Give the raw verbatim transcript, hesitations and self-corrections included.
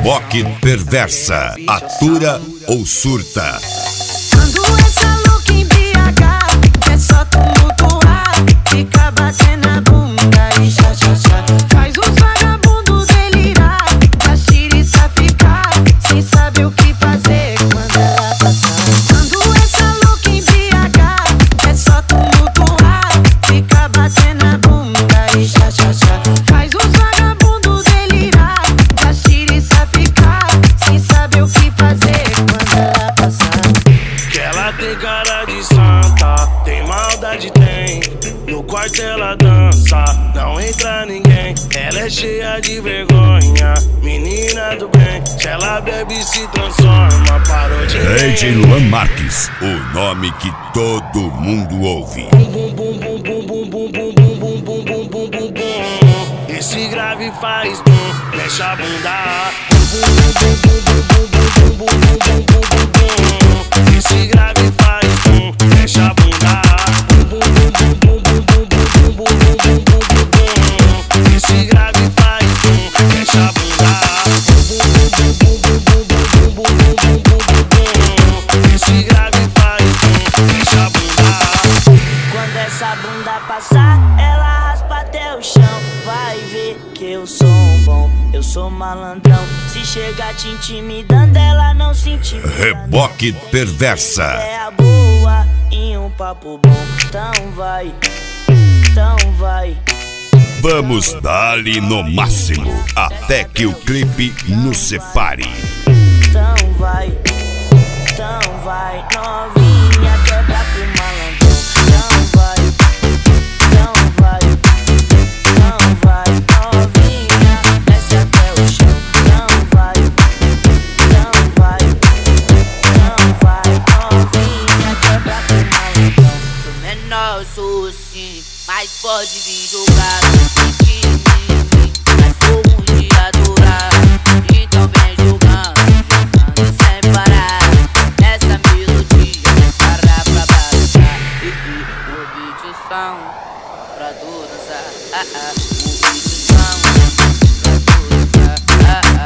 Reboque perversa, atura ou surta. Quando essa louca em B H é só tumultuar, fica batendo a bunda e já já já faz os vagabundos delirar, a xiriça ficar sem saber o que fazer quando ela passar. Quando essa louca em B H é só tumultuar, fica batendo a bunda e já já já faz os vagabundos delirar, a xiriça ficar sem saber o que fazer quando ela passar. Que ela tem cara de santa, tem maldade, tem. No quarto ela dança, não entra ninguém. Ela é cheia de vergonha, menina do bem. Se ela bebe se transforma, parou de D J Luan Marques, o nome que todo mundo ouve. Bum bum bum bum bum bum bum bum bum bum bum bum bum bum. Esse grave faz bum, mexe a bunda. Bum bum bum bum bum bum bum bum bum bum bum bum. Esse grave faz bum, mexe a bunda. Bum bum bum bum bum bum bum bum bum bum bum bum. Esse grave faz bum, mexe a bunda. Bum bum bum bum bum bum bum bum bum bum. Esse grave faz bum, mexe a bunda. Quando essa bunda passar, ela raspa até o chão. Vai ver que eu sou um bom, eu sou malandrão. Se chegar te intimidando, ela não se intimida. Reboque perversa. É a boa e um papo bom. Então vai, então vai. Vamos dar-lhe no máximo, até que o clipe nos separe. Então vai, então vai, novinha, quebra pro malandrão. Então vai, então vai, então vai, novinha, desce até o chão. Então vai, então vai, então vai, novinha, quebra pro malandrão. Sou menor, sou sim, mas pode vir jogar de mim, mas sou ruim de adorar. Então vem jogando, jogando sem parar. Essa melodia para pra baixar. E o beat são pra tu dançar. Ah, ah. O beat são pra tu dançar. Ah, ah.